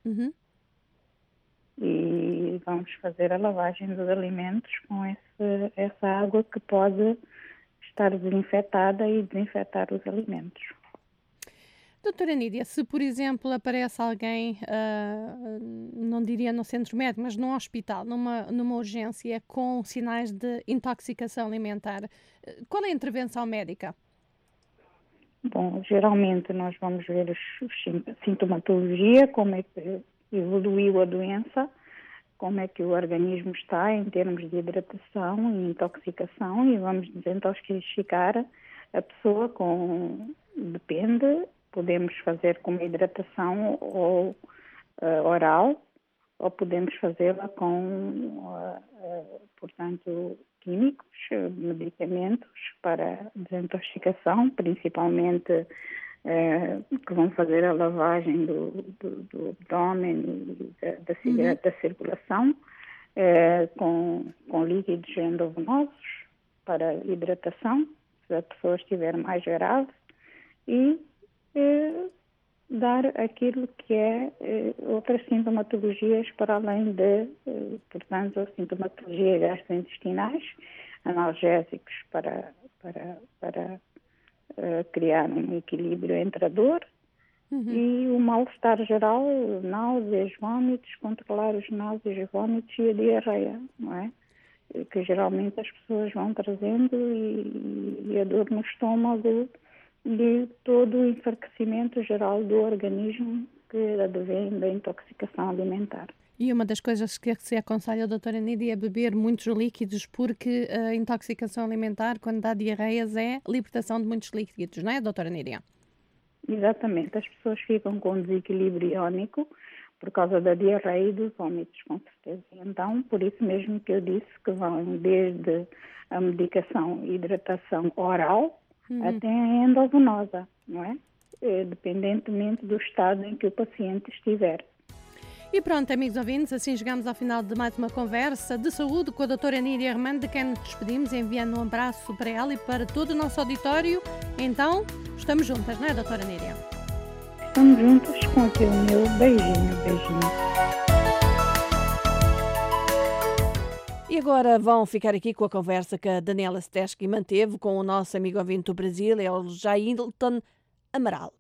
E vamos fazer a lavagem dos alimentos com essa água que pode estar desinfetada e desinfetar os alimentos. Doutora Nídia, se por exemplo aparece alguém, não diria no centro médico, mas num hospital, numa urgência com sinais de intoxicação alimentar, qual é a intervenção médica? Bom, geralmente nós vamos ver a sintomatologia, como é que evoluiu a doença, como é que o organismo está em termos de hidratação e intoxicação, e vamos desintoxicar a pessoa depende. Podemos fazer com uma hidratação ou oral, ou podemos fazê-la com, portanto, químicos, medicamentos para desintoxicação, principalmente que vão fazer a lavagem do abdômen e da circulação, com líquidos endovenosos para hidratação, se a pessoa estiver mais grave, e dar aquilo que é outras sintomatologias para além portanto, a sintomatologia gastrointestinais, analgésicos para criar um equilíbrio entre a dor e o mal-estar geral, náuseas, vômitos, controlar os náuseas, vômitos e a diarreia, não é? Que geralmente as pessoas vão trazendo e a dor no estômago, de todo o enfraquecimento geral do organismo que advém da intoxicação alimentar. E uma das coisas que se aconselha a doutora Nídia é beber muitos líquidos, porque a intoxicação alimentar, quando dá diarreias, é a libertação de muitos líquidos, não é, doutora Nídia? Exatamente. As pessoas ficam com desequilíbrio iónico por causa da diarreia e dos vômitos, com certeza. Então, por isso mesmo que eu disse que vão desde a medicação e hidratação oral até a endovenosa, não é? Dependentemente do estado em que o paciente estiver. E pronto, amigos ouvintes, assim chegamos ao final de mais uma conversa de saúde com a doutora Nídia Armando, de quem nos despedimos, enviando um abraço para ela e para todo o nosso auditório. Então, estamos juntas, não é, doutora Nídia? Estamos juntas com aquele meu beijinho. E agora vão ficar aqui com a conversa que a Daniela Steski manteve com o nosso amigo ouvinte do Brasil, é o Jailton Amaral.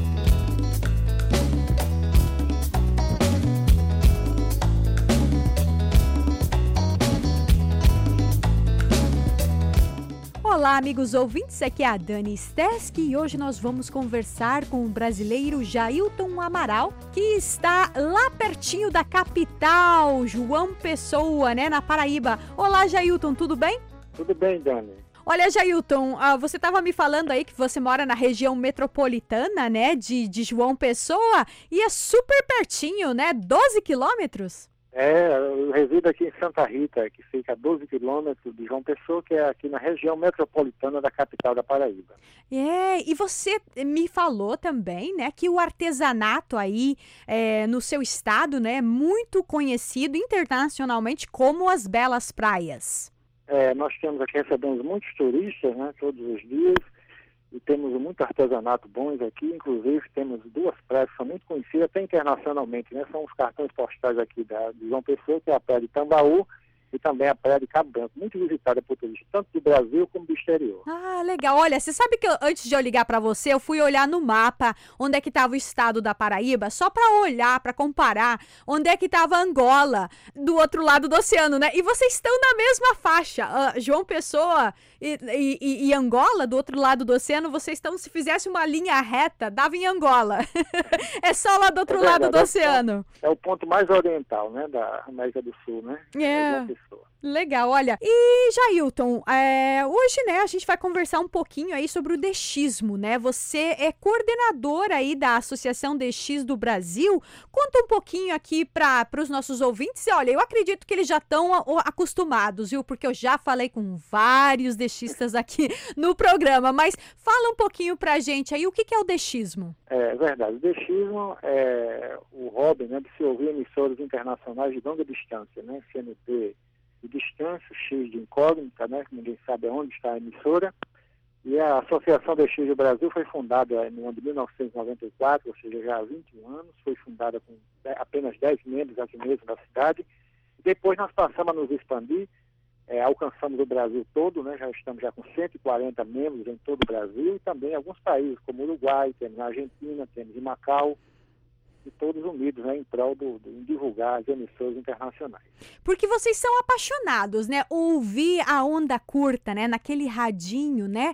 Olá, amigos ouvintes, aqui é a Dani Steski e hoje nós vamos conversar com o brasileiro Jailton Amaral, que está lá pertinho da capital, João Pessoa, né, na Paraíba. Olá, Jailton, tudo bem? Tudo bem, Dani. Olha, Jailton, você estava me falando aí que você mora na região metropolitana, né, de João Pessoa, e é super pertinho, né, 12 quilômetros? Eu resido aqui em Santa Rita, que fica a 12 quilômetros de João Pessoa, que é aqui na região metropolitana da capital da Paraíba. E você me falou também, né, que o artesanato aí no seu estado, né, é muito conhecido internacionalmente como as Belas Praias. Nós recebemos muitos turistas, né, todos os dias, e temos muito artesanato bons aqui, inclusive temos 2 praias que são muito conhecidas até internacionalmente, né? São os cartões postais aqui de João Pessoa, que é a praia de Tambaú e também a Praia de Cabo Branco, muito visitada por turistas, tanto do Brasil como do exterior. Ah, legal. Olha, você sabe que antes de eu ligar para você, eu fui olhar no mapa onde é que estava o estado da Paraíba, só para olhar, para comparar onde é que estava Angola, do outro lado do oceano, né? E vocês estão na mesma faixa. João Pessoa e Angola, do outro lado do oceano, vocês estão, se fizesse uma linha reta, dava em Angola. É só lá do outro lado do oceano. É o ponto mais oriental, né, da América do Sul, né? É. Legal, olha. E, Jailton, hoje, né, a gente vai conversar um pouquinho aí sobre o Dexismo, né? Você é coordenador aí da Associação DX do Brasil. Conta um pouquinho aqui para os nossos ouvintes. E, olha, eu acredito que eles já estão acostumados, viu? Porque eu já falei com vários dexistas aqui no programa. Mas fala um pouquinho pra gente aí, o que é o Dexismo? É verdade. O Dexismo é o hobby, né, de se ouvir emissoras internacionais de longa distância, né? CNT de distância, X de incógnita, né? Que ninguém sabe onde está a emissora. E a Associação DX do Brasil foi fundada no ano de 1994, ou seja, já há 21 anos. Foi fundada com apenas 10 membros aqui mesmo da cidade. Depois nós passamos a nos expandir, alcançamos o Brasil todo, né? Já estamos com 140 membros em todo o Brasil e também alguns países, como o Uruguai, temos na Argentina, temos em Macau, e todos unidos, né, em prol de divulgar as emissoras internacionais. Porque vocês são apaixonados, né? Ouvir a onda curta, né? Naquele radinho, né?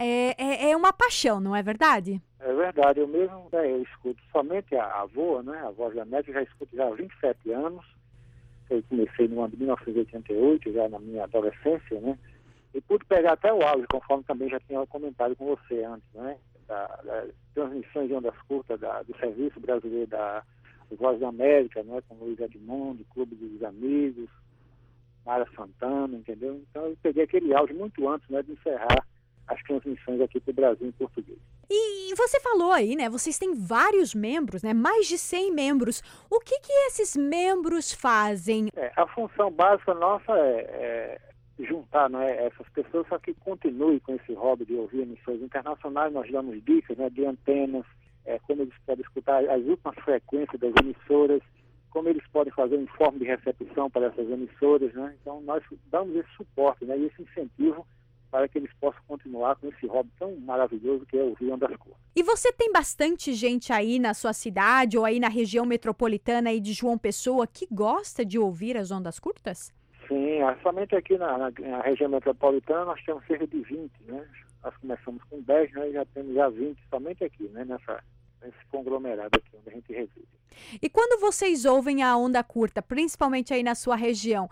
É uma paixão, não é verdade? É verdade. Eu mesmo, eu escuto somente a VOA, né? A Voz da América, já escuto já há 27 anos. Eu comecei no ano de 1988, já na minha adolescência, né? E pude pegar até o auge, conforme também já tinha comentado com você antes, né? Das transmissões de ondas curtas do Serviço Brasileiro da Voz da América, né, com Luiz Edmundo, Clube dos Amigos, Mara Santana, entendeu? Então eu peguei aquele áudio muito antes, né, de encerrar as transmissões aqui para o Brasil em português. E você falou aí, né, vocês têm vários membros, né, mais de 100 membros. O que esses membros fazem? A função básica nossa é juntar, né, essas pessoas, só que continue com esse hobby de ouvir emissões internacionais. Nós damos dicas, né, de antenas, como eles podem escutar as últimas frequências das emissoras, como eles podem fazer um informe de recepção para essas emissoras, né? Então nós damos esse suporte, né, e esse incentivo para que eles possam continuar com esse hobby tão maravilhoso que é ouvir ondas curtas. E você tem bastante gente aí na sua cidade ou aí na região metropolitana aí de João Pessoa que gosta de ouvir as ondas curtas? Sim, somente aqui na região metropolitana nós temos cerca de 20, né? Nós começamos com 10, né? E já temos 20 somente aqui, né? Nesse conglomerado aqui onde a gente reside. E quando vocês ouvem a onda curta, principalmente aí na sua região,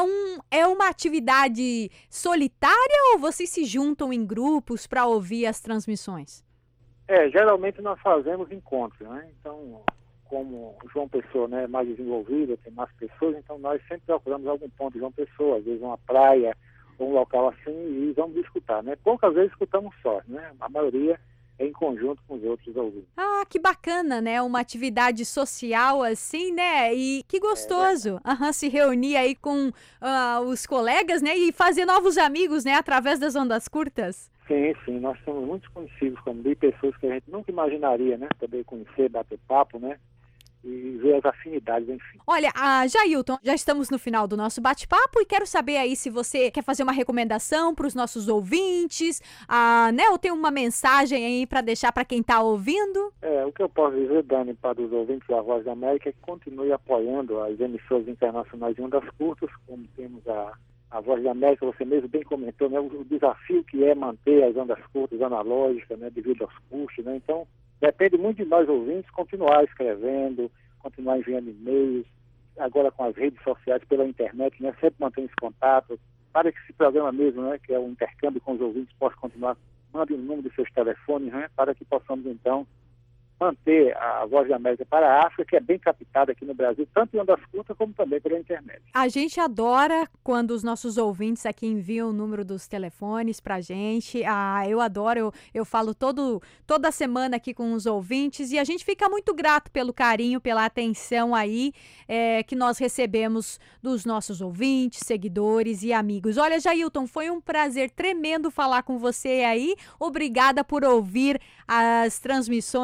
é uma atividade solitária ou vocês se juntam em grupos para ouvir as transmissões? Geralmente nós fazemos encontros, né? Então, como João Pessoa, né, é mais desenvolvida, tem mais pessoas, então nós sempre procuramos algum ponto de João Pessoa, às vezes uma praia ou um local assim, e vamos escutar, né? Poucas vezes escutamos só, né? A maioria é em conjunto com os outros ouvintes. Ah, que bacana, né? Uma atividade social assim, né? E que gostoso se reunir aí com os colegas, né? E fazer novos amigos, né? Através das ondas curtas. Sim, nós somos muito conhecidos como de pessoas que a gente nunca imaginaria, né? Poder conhecer, bater papo, né? E ver as afinidades, enfim. Olha, Jailton, já estamos no final do nosso bate-papo e quero saber aí se você quer fazer uma recomendação para os nossos ouvintes, né? Ou tem uma mensagem aí para deixar para quem está ouvindo? O que eu posso dizer, Dani, para os ouvintes da Voz da América é que continue apoiando as emissoras internacionais de ondas curtas, como temos a Voz da América, você mesmo bem comentou, né? O desafio que é manter as ondas curtas analógicas, né? Devido aos custos, né? Então, depende muito de nós ouvintes continuar escrevendo, continuar enviando e-mails, agora com as redes sociais, pela internet, né? Sempre mantendo esse contato, para que esse programa mesmo, né? Que é o intercâmbio com os ouvintes, possa continuar. Mande o número dos seus telefones, né? Para que possamos, então, manter a Voz da América para a África, que é bem captada aqui no Brasil, tanto em ondas curtas como também pela internet. A gente adora quando os nossos ouvintes aqui enviam o número dos telefones pra gente. Eu adoro, eu falo toda semana aqui com os ouvintes e a gente fica muito grato pelo carinho, pela atenção aí que nós recebemos dos nossos ouvintes, seguidores e amigos. Olha, Jailton, foi um prazer tremendo falar com você aí. Obrigada por ouvir as transmissões aqui da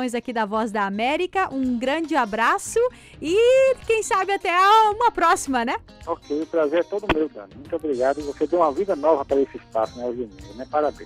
da Voz da América. Um grande abraço e quem sabe até uma próxima, né? Ok, o prazer é todo meu, Dani. Muito obrigado. Você deu uma vida nova para esse espaço, né, hoje, né? Parabéns.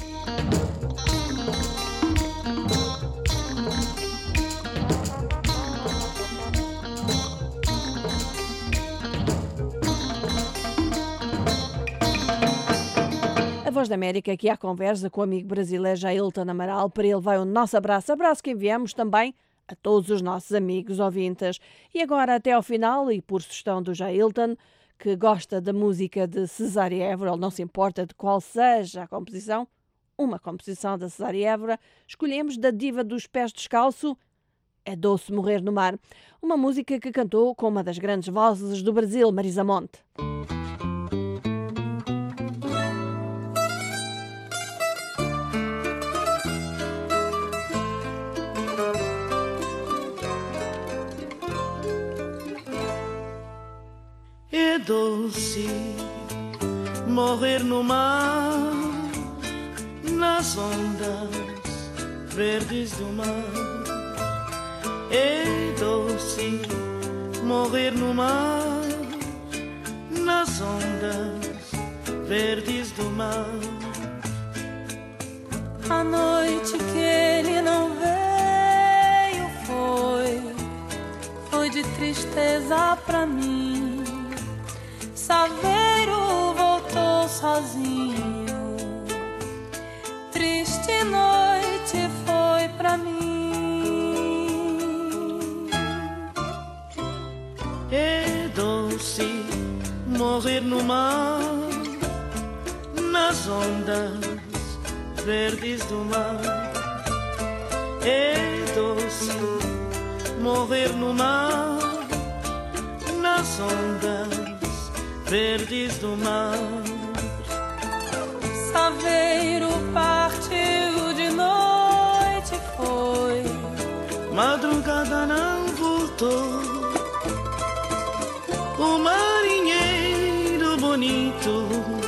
A Voz da América aqui à conversa com o amigo brasileiro Jailton Amaral. Para ele vai o nosso abraço. Abraço que enviamos também a todos os nossos amigos ouvintes. E agora até ao final, e por sugestão do Jailton, que gosta da música de Cesária Évora, ele não se importa de qual seja a composição, uma composição da Cesária Évora, escolhemos da diva dos pés descalço, É Doce Morrer no Mar, uma música que cantou com uma das grandes vozes do Brasil, Marisa Monte. É doce morrer no mar, nas ondas verdes do mar. É doce morrer no mar, nas ondas verdes do mar. A noite que ele não veio foi de tristeza pra mim. Saveiro voltou sozinho, triste noite foi pra mim. É doce morrer no mar, nas ondas verdes do mar. É doce morrer no mar, nas ondas verdes do mar. Saveiro partiu de noite foi, madrugada não voltou. O marinheiro bonito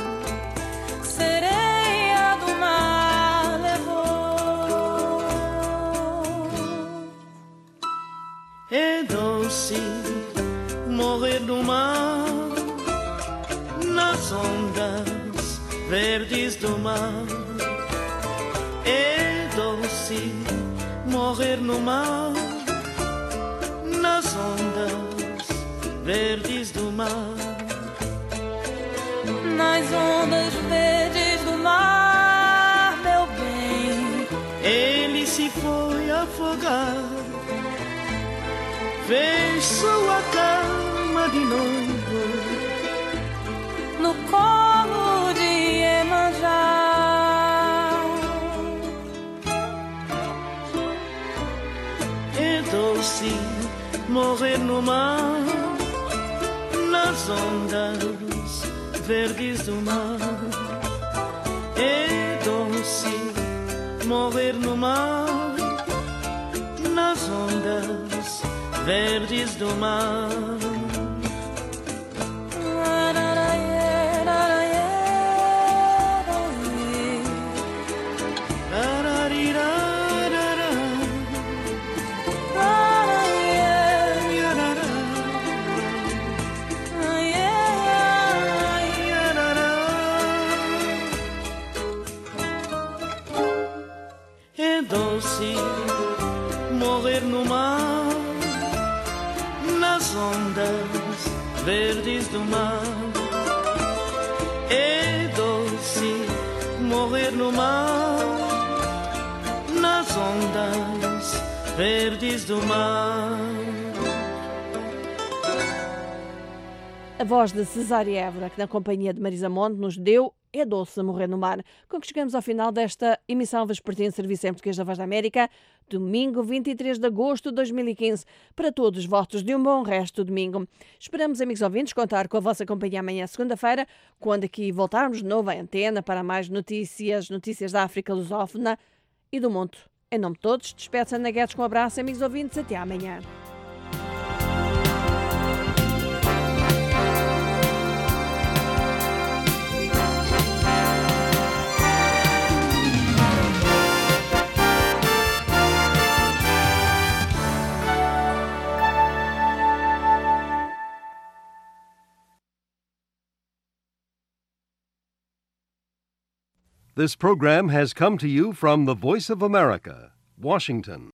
sereia do mar levou. É doce morrer no mar, nas ondas verdes do mar. É doce morrer no mar, nas ondas verdes do mar. Nas ondas verdes do mar, meu bem, ele se foi afogar, fez sua cama de noivo no colo de Iemanjá. É doce morrer no mar, nas ondas verdes do mar. É doce morrer no mar, nas ondas verdes do mar. É doce morrer no mar, nas ondas verdes do mar. É doce morrer no mar, nas ondas verdes do mar. A voz de Cesária Évora, que na companhia de Marisa Monte nos deu É Doce Morrer no Mar, com que chegamos ao final desta emissão vespertina de Serviço em Português da Voz da América, domingo 23 de agosto de 2015. Para todos, votos de um bom resto de domingo. Esperamos, amigos ouvintes, contar com a vossa companhia amanhã, segunda-feira, quando aqui voltarmos de novo à antena para mais notícias da África lusófona e do mundo. Em nome de todos, despede-se Ana Guedes com um abraço, amigos ouvintes, até amanhã. This program has come to you from the Voice of America, Washington.